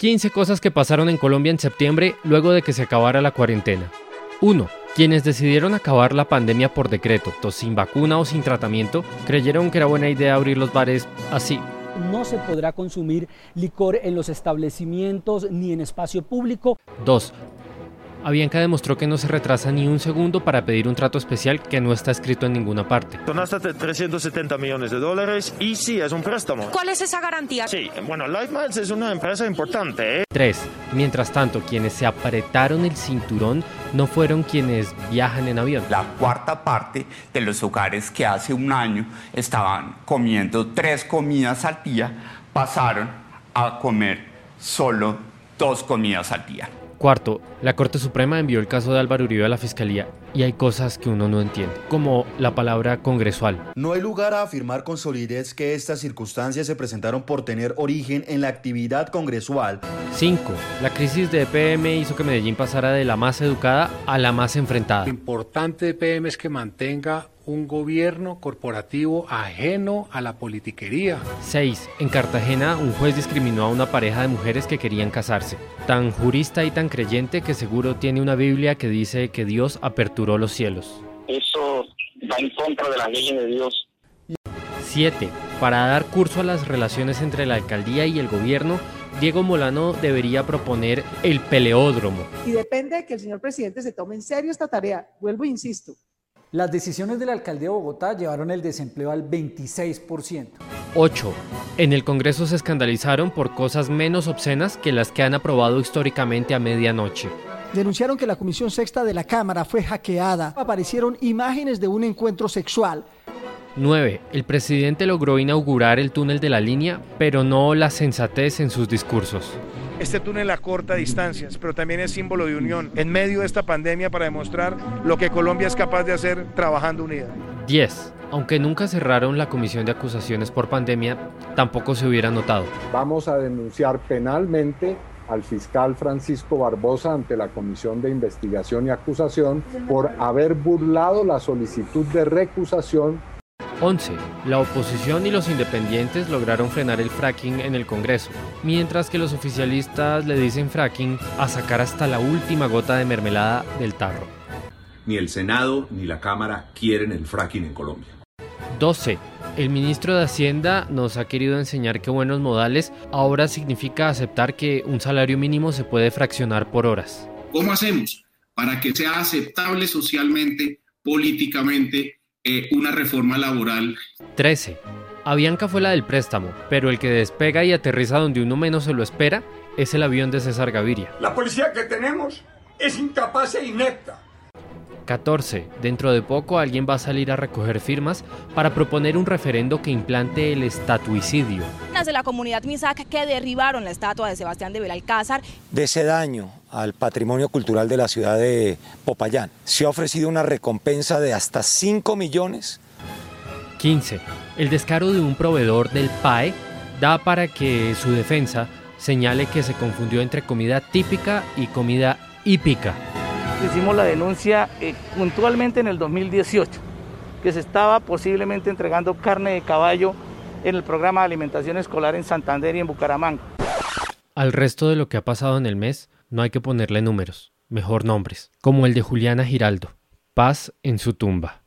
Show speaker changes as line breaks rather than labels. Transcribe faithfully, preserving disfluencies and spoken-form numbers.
quince cosas que pasaron en Colombia en septiembre luego de que se acabara la cuarentena. uno. Quienes decidieron acabar la pandemia por decreto, sin vacuna o sin tratamiento, creyeron que era buena idea abrir los bares así.
No se podrá consumir licor en los establecimientos ni en espacio público.
dos. Avianca demostró que no se retrasa ni un segundo para pedir un trato especial que no está escrito en ninguna parte.
Son hasta trescientos setenta millones de dólares y sí, es un préstamo.
¿Cuál es esa garantía?
Sí, bueno, LifeMiles es una empresa importante, ¿eh?
tres. Mientras tanto, quienes se apretaron el cinturón no fueron quienes viajan en avión.
La cuarta parte de los hogares que hace un año estaban comiendo tres comidas al día pasaron a comer solo dos comidas al día.
Cuarto, la Corte Suprema envió el caso de Álvaro Uribe a la Fiscalía y hay cosas que uno no entiende, como la palabra congresual.
No hay lugar a afirmar con solidez que estas circunstancias se presentaron por tener origen en la actividad congresual.
Cinco, la crisis de E P M hizo que Medellín pasara de la más educada a la más enfrentada.
Lo importante de E P M es que mantenga un gobierno corporativo ajeno a la politiquería.
seis. En Cartagena, un juez discriminó a una pareja de mujeres que querían casarse. Tan jurista y tan creyente que seguro tiene una Biblia que dice que Dios aperturó los cielos.
Eso va en contra de las leyes de Dios.
siete. Para dar curso a las relaciones entre la alcaldía y el gobierno, Diego Molano debería proponer el peleódromo.
Y depende de que el señor presidente se tome en serio esta tarea. Vuelvo e insisto.
Las decisiones de la alcaldía de Bogotá llevaron el desempleo al veintiséis por ciento.
ocho. En el Congreso se escandalizaron por cosas menos obscenas que las que han aprobado históricamente a medianoche.
Denunciaron que la Comisión Sexta de la Cámara fue hackeada. Aparecieron imágenes de un encuentro sexual.
nueve. El presidente logró inaugurar el túnel de la línea, pero no la sensatez en sus discursos.
Este túnel acorta distancias, pero también es símbolo de unión en medio de esta pandemia para demostrar lo que Colombia es capaz de hacer trabajando unida.
diez. Aunque nunca cerraron la comisión de acusaciones por pandemia, tampoco se hubiera notado.
Vamos a denunciar penalmente al fiscal Francisco Barbosa ante la Comisión de Investigación y Acusación por haber burlado la solicitud de recusación.
once. La oposición y los independientes lograron frenar el fracking en el Congreso, mientras que los oficialistas le dicen fracking a sacar hasta la última gota de mermelada del tarro.
Ni el Senado ni la Cámara quieren el fracking en Colombia.
doce. El ministro de Hacienda nos ha querido enseñar que buenos modales ahora significa aceptar que un salario mínimo se puede fraccionar por horas.
¿Cómo hacemos para que sea aceptable socialmente, políticamente, eh, una reforma laboral?
trece. Avianca fue la del préstamo, pero el que despega y aterriza donde uno menos se lo espera es el avión de César Gaviria.
La policía que tenemos es incapaz e inepta.
catorce. Dentro de poco alguien va a salir a recoger firmas para proponer un referendo que implante el estatuicidio.
Las de la comunidad Misac que derribaron la estatua de Sebastián de Belalcázar.
De ese daño al patrimonio cultural de la ciudad de Popayán, se ha ofrecido una recompensa de hasta cinco millones.
quince. El descaro de un proveedor del P A E da para que su defensa señale que se confundió entre comida típica y comida hípica.
Hicimos la denuncia eh, puntualmente en el dos mil dieciocho, que se estaba posiblemente entregando carne de caballo en el programa de alimentación escolar en Santander y en Bucaramanga.
Al resto de lo que ha pasado en el mes, no hay que ponerle números, mejor nombres, como el de Juliana Giraldo, paz en su tumba.